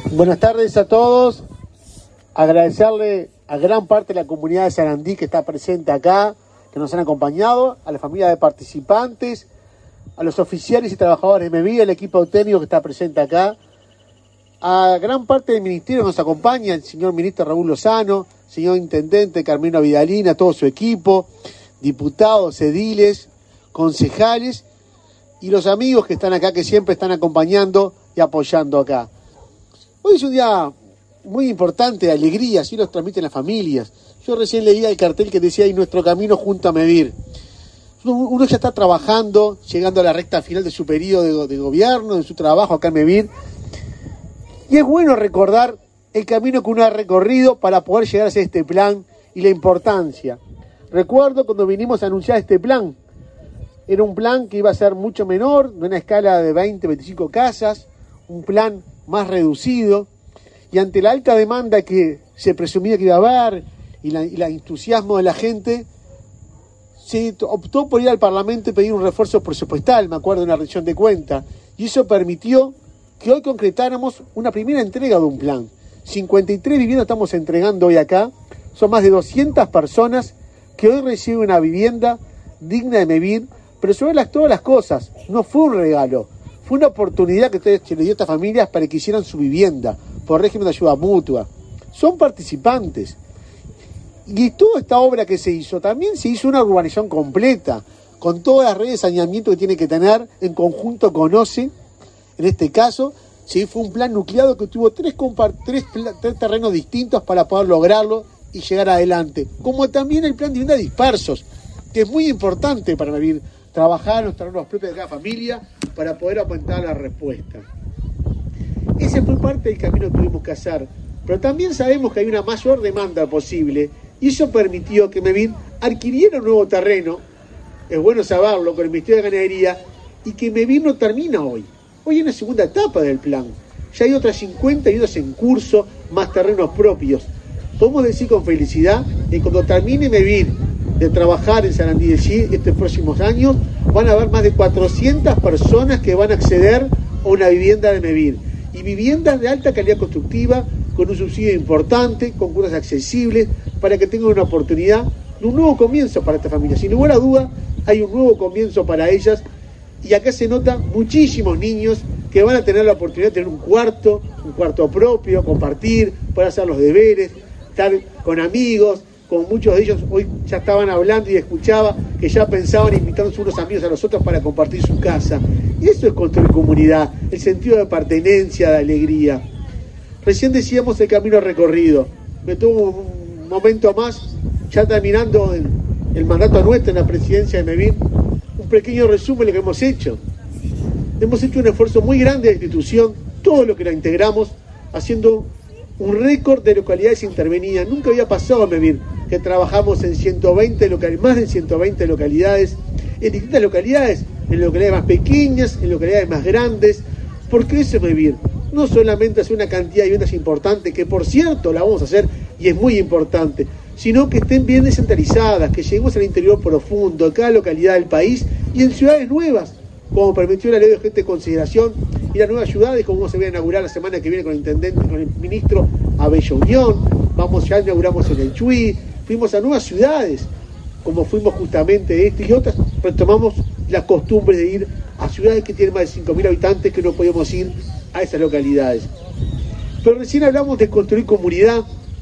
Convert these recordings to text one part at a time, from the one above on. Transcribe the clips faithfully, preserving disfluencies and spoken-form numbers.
Buenas tardes a todos. Agradecerle a gran parte de la comunidad de Sarandí que está presente acá, que nos han acompañado, a la familia de participantes, a los oficiales y trabajadores de MEVIR, al equipo técnico que está presente acá, a gran parte del ministerio que nos acompaña, el señor ministro Raúl Lozano, señor intendente Carmelo Vidalina, todo su equipo, diputados, ediles, concejales y los amigos que están acá, que siempre están acompañando y apoyando acá. Hoy es un día muy importante, de alegría, así los transmiten las familias. Yo recién leía el cartel que decía ahí nuestro camino junto a MEVIR. Uno ya está trabajando, llegando a la recta final de su periodo de, de gobierno, de su trabajo acá en MEVIR. Y es bueno recordar el camino que uno ha recorrido para poder llegar a este plan y la importancia. Recuerdo cuando vinimos a anunciar este plan. Era un plan que iba a ser mucho menor, de una escala de veinte, veinticinco casas, un plan más reducido, y ante la alta demanda que se presumía que iba a haber y, la, y el entusiasmo de la gente, se optó por ir al Parlamento y pedir un refuerzo presupuestal, me acuerdo, en la rendición de cuentas, y eso permitió que hoy concretáramos una primera entrega de un plan. cincuenta y tres viviendas estamos entregando hoy acá, son más de doscientas personas que hoy reciben una vivienda digna de MEVIR, pero sobre las, todas las cosas, no fue un regalo, fue una oportunidad que se le dio a estas familias para que hicieran su vivienda, por régimen de ayuda mutua. Son participantes. Y toda esta obra que se hizo, también se hizo una urbanización completa, con todas las redes de saneamiento que tiene que tener, en conjunto con O C E. En este caso, sí, fue un plan nucleado que tuvo tres, tres, tres terrenos distintos para poder lograrlo y llegar adelante. Como también el plan de vivienda dispersos, que es muy importante para MEVIR, trabajar los terrenos propios de cada familia para poder aumentar la respuesta. Ese fue parte del camino que tuvimos que hacer, pero también sabemos que hay una mayor demanda posible y eso permitió que MEVIR adquiriera un nuevo terreno, es bueno saberlo, con el Ministerio de Ganadería, y que MEVIR no termina hoy. Hoy hay una segunda etapa del plan, ya hay otras cincuenta y dos en curso, más terrenos propios. Podemos decir con felicidad que cuando termine MEVIR de trabajar en Sarandí de G estos próximos años, van a haber más de cuatrocientas personas que van a acceder a una vivienda de MEVIR. Y viviendas de alta calidad constructiva, con un subsidio importante, con cuotas accesibles, para que tengan una oportunidad de un nuevo comienzo para esta familia. Sin lugar a duda, hay un nuevo comienzo para ellas, y acá se notan muchísimos niños que van a tener la oportunidad de tener un cuarto, un cuarto propio, compartir, poder hacer los deberes, estar con amigos. Como muchos de ellos hoy ya estaban hablando y escuchaba que ya pensaban invitarnos unos amigos a los otros para compartir su casa. Y eso es construir comunidad, el sentido de pertenencia, de alegría. Recién decíamos el camino recorrido. Me tomo un momento más, ya terminando el, el mandato nuestro en la presidencia de MEVIR, un pequeño resumen de lo que hemos hecho. Hemos hecho un esfuerzo muy grande de la institución, todo lo que la integramos, haciendo un récord de localidades intervenidas. Nunca había pasado a MEVIR que trabajamos en ciento veinte localidades, más de ciento veinte localidades, en distintas localidades, en localidades más pequeñas, en localidades más grandes, porque eso es MEVIR. No solamente hacer una cantidad de viviendas importantes, que por cierto la vamos a hacer y es muy importante, sino que estén bien descentralizadas, que lleguemos al interior profundo, en cada localidad del país y en ciudades nuevas, como permitió la ley de urgente consideración, y las nuevas ciudades, como se va a inaugurar la semana que viene con el intendente, con el ministro, a Bella Unión. Vamos, ya inauguramos en el Chuy, fuimos a nuevas ciudades, como fuimos justamente este y otras, retomamos las costumbres de ir a ciudades que tienen más de cinco mil habitantes, que no podíamos ir a esas localidades. Pero recién hablamos de construir comunidad,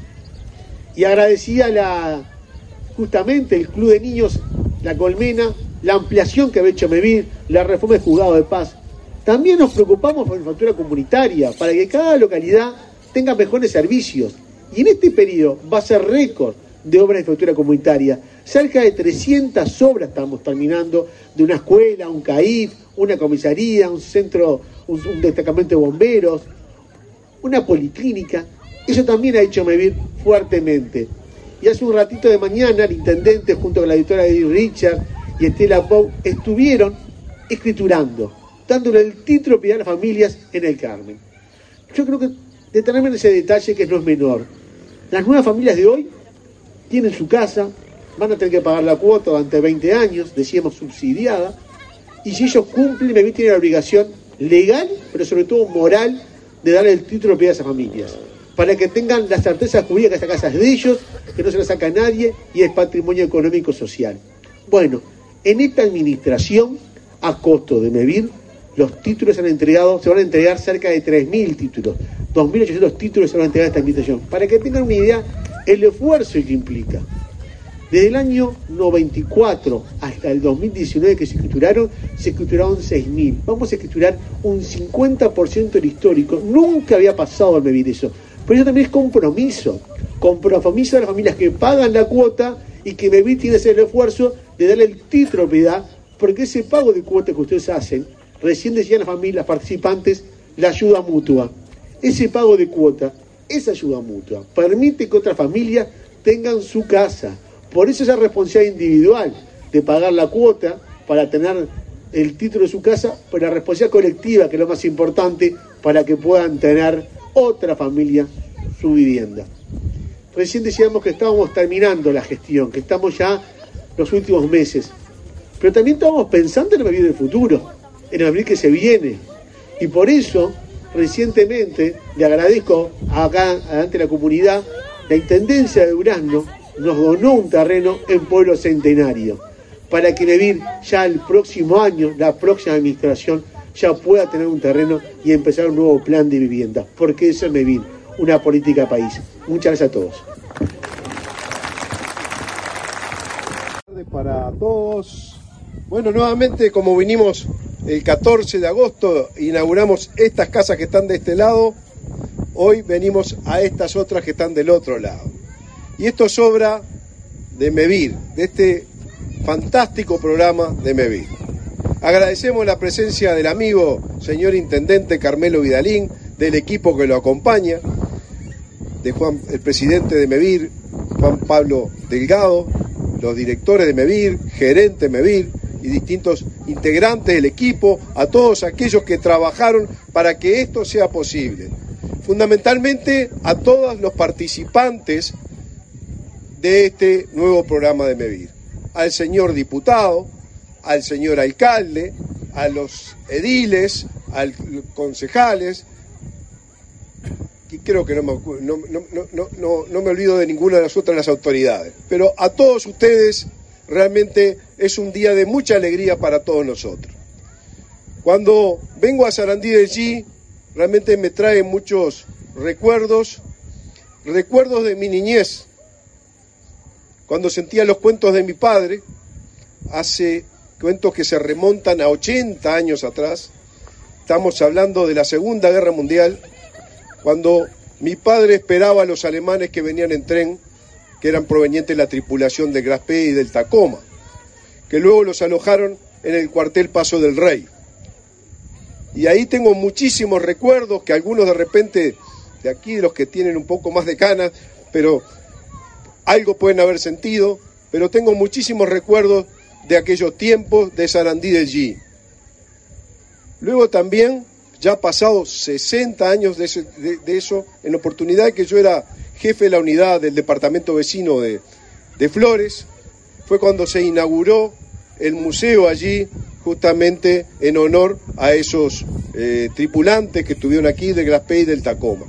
y agradecía la, justamente el Club de Niños La Colmena, la ampliación que había hecho MEVIR, la reforma del Juzgado de Paz. También nos preocupamos por la infraestructura comunitaria, para que cada localidad tenga mejores servicios. Y en este periodo va a ser récord de obras de infraestructura comunitaria. Cerca de trescientas obras estamos terminando, de una escuela, un C A I F, una comisaría, un centro, un, un destacamento de bomberos, una policlínica. Eso también ha hecho MEVIR fuertemente. Y hace un ratito de mañana el intendente, junto con la editora Edith Richard y Estela Pau, estuvieron escriturando, dándole el título de piedad a las familias en el Carmen. Yo creo que detenerme en ese detalle, que no es menor. Las nuevas familias de hoy tienen su casa, van a tener que pagar la cuota durante veinte años, decíamos subsidiada, y si ellos cumplen, MEVIR tiene la obligación legal, pero sobre todo moral, de darle el título de propiedad a esas familias, para que tengan la certeza jurídica que esta casa es de ellos, que no se la saca a nadie y es patrimonio económico social. Bueno, en esta administración, a costo de MEVIR, los títulos se han entregado, se van a entregar cerca de tres mil títulos, dos mil ochocientos títulos se van a entregar a esta administración, para que tengan una idea el esfuerzo que implica. Desde el año noventa y cuatro hasta el dos mil diecinueve que se escrituraron, se escrituraron seis mil. Vamos a escriturar un cincuenta por ciento del histórico. Nunca había pasado al MEVIR eso. Pero eso también es compromiso. Compromiso de las familias que pagan la cuota y que MEVIR tiene que hacer el esfuerzo de darle el título de propiedad, porque ese pago de cuota que ustedes hacen, recién decían las familias participantes, la ayuda mutua. Ese pago de cuota, esa ayuda mutua, permite que otras familias tengan su casa. Por eso esa responsabilidad individual de pagar la cuota para tener el título de su casa, pero la responsabilidad colectiva, que es lo más importante, para que puedan tener otra familia su vivienda. Recién decíamos que estábamos terminando la gestión, que estamos ya los últimos meses, pero también estábamos pensando en el MEVIR del futuro, en el MEVIR que se viene, y por eso recientemente le agradezco acá, ante la comunidad, la Intendencia de Durazno nos donó un terreno en Pueblo Centenario, para que MEVIR ya el próximo año, la próxima administración, ya pueda tener un terreno y empezar un nuevo plan de vivienda, porque eso es MEVIR, una política país. Muchas gracias a todos. Para todos. Bueno, nuevamente, como vinimos el catorce de agosto, inauguramos estas casas que están de este lado, hoy venimos a estas otras que están del otro lado. Y esto es obra de MEVIR, de este fantástico programa de MEVIR. Agradecemos la presencia del amigo señor Intendente Carmelo Vidalín, del equipo que lo acompaña, de Juan, el presidente de MEVIR, Juan Pablo Delgado, los directores de MEVIR, gerente de MEVIR y distintos integrantes del equipo, a todos aquellos que trabajaron para que esto sea posible. Fundamentalmente a todos los participantes de este nuevo programa de MEVIR, al señor diputado, al señor alcalde, a los ediles, a los concejales, y creo que no me, no, no, no, no, no me olvido de ninguna de las otras las autoridades, pero a todos ustedes realmente es un día de mucha alegría para todos nosotros. Cuando vengo a Sarandí del G, realmente me trae muchos recuerdos, recuerdos de mi niñez, cuando sentía los cuentos de mi padre, hace cuentos que se remontan a ochenta años atrás, estamos hablando de la Segunda Guerra Mundial, cuando mi padre esperaba a los alemanes que venían en tren, que eran provenientes de la tripulación del Graspe y del Tacoma, que luego los alojaron en el cuartel Paso del Rey. Y ahí tengo muchísimos recuerdos, que algunos de repente, de aquí, de los que tienen un poco más de canas, pero algo pueden haber sentido, pero tengo muchísimos recuerdos de aquellos tiempos de Sarandí del G. Luego también, ya pasados sesenta años de, ese, de, de eso, en la oportunidad que yo era jefe de la unidad del departamento vecino de, de Flores, fue cuando se inauguró el museo allí, justamente en honor a esos eh, tripulantes que estuvieron aquí del Graspe y del Tacoma.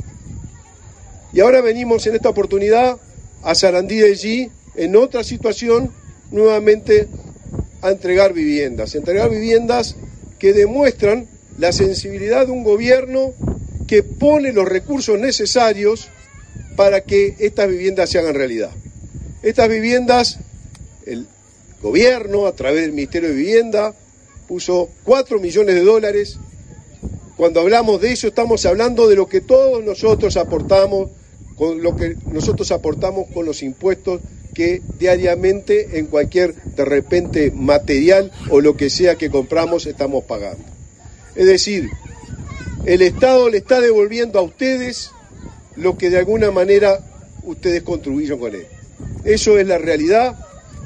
Y ahora venimos en esta oportunidad a Sarandí del G, en otra situación, nuevamente a entregar viviendas, entregar viviendas que demuestran la sensibilidad de un gobierno que pone los recursos necesarios para que estas viviendas se hagan realidad. Estas viviendas, el gobierno, a través del Ministerio de Vivienda, puso cuatro millones de dólares. Cuando hablamos de eso, estamos hablando de lo que todos nosotros aportamos, con lo que nosotros aportamos con los impuestos que diariamente en cualquier, de repente, material o lo que sea que compramos estamos pagando. Es decir, el Estado le está devolviendo a ustedes lo que de alguna manera ustedes contribuyeron con él. Eso es la realidad.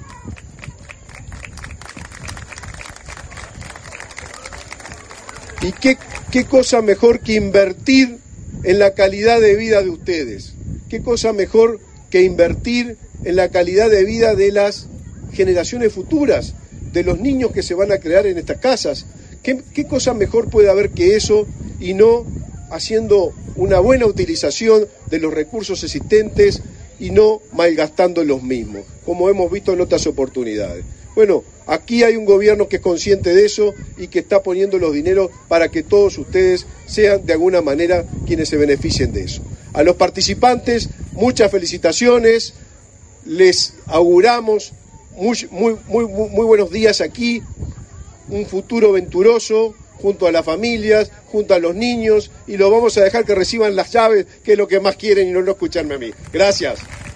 ¿Y qué, qué cosa mejor que invertir en la calidad de vida de ustedes? ¿Qué cosa mejor que invertir en la calidad de vida de las generaciones futuras, de los niños que se van a crear en estas casas? ¿Qué, qué cosa mejor puede haber que eso y no haciendo una buena utilización de los recursos existentes y no malgastando los mismos, como hemos visto en otras oportunidades. Bueno, aquí hay un gobierno que es consciente de eso y que está poniendo los dineros para que todos ustedes sean de alguna manera quienes se beneficien de eso. A los participantes, muchas felicitaciones, les auguramos muy, muy, muy, muy buenos días aquí, un futuro venturoso junto a las familias, junto a los niños, y lo vamos a dejar que reciban las llaves, que es lo que más quieren y no lo escucharme a mí. Gracias.